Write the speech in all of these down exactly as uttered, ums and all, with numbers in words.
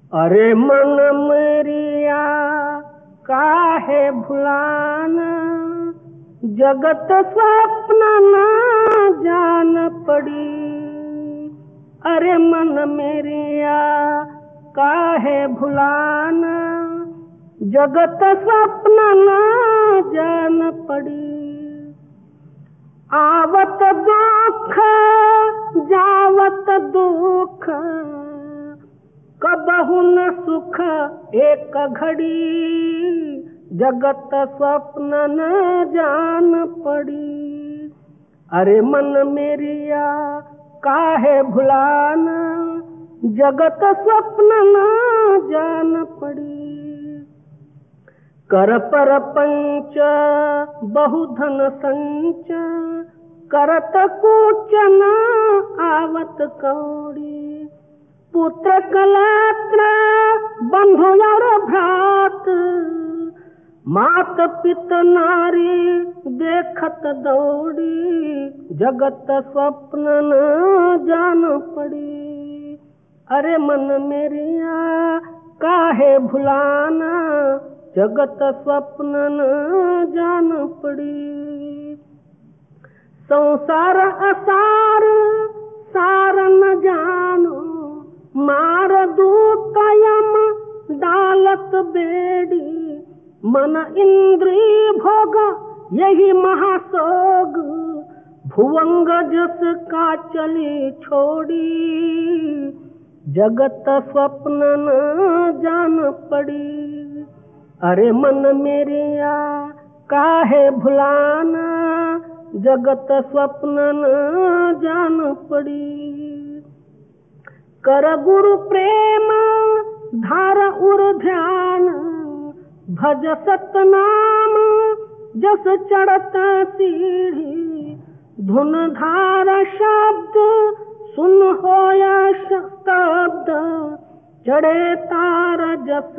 अरे मन मेरिया काहे भुलाना, जगत स्वप्न न जान पड़ी। अरे मन मेरिया काहे भुलाना, जगत स्वप्न न जान पड़ी। आवत दुख जावत दुख, कबहु न सुख एक घड़ी। जगत स्वप्न न जान पड़ी। अरे मन मेरिया काहे भुलाना, जगत स्वप्न न जान पड़ी। कर पर पंच बहुधन संच, करत कुछ न आवत कौड़ी। पुत्र कलत्र बंधु और भ्रात, मात पित नारी देखत दौड़ी। जगत स्वप्न न जान पड़ी। अरे मन मेरिया काहे भुलाना, जगत स्वप्न न जान पड़ी। संसार असार सार न जानो, मार दूत यम डालत बेड़ी। मन इंद्री भोग यही महासोग, भुवंग जस का चली छोड़ी। जगत स्वप्न न जान पड़ी। अरे मन मेरिया काहे भुलाना, जगत स्वप्न न जान पड़ी। कर गुरु प्रेम धार उर ध्यान, भज सतनाम जस चढ़त सीढ़ी। धुन धार शब्द सुन होया शब्द, चढ़े तार जस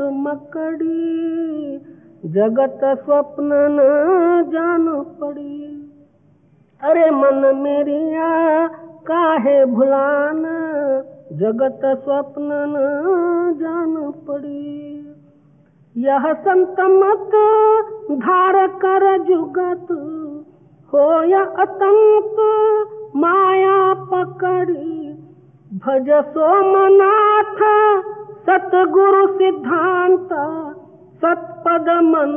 मकड़ी। जगत स्वप्न न जान पड़ी। अरे मन मेरिया काहे भुलाना, जगत स्वप्न न जान पड़ी। यह संत मत धार कर जुगत, होया अतंक माया पकड़ी। भज सोमनाथ सतगुरु सिद्धांत, सतपद मन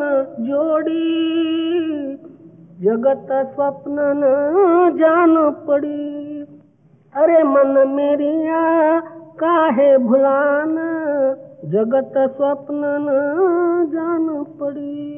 जोड़ी। जगत स्वप्न न जान पड़ी। अरे मन मेरिया काहे भुलाना, जगत स्वप्न न जान पड़ी।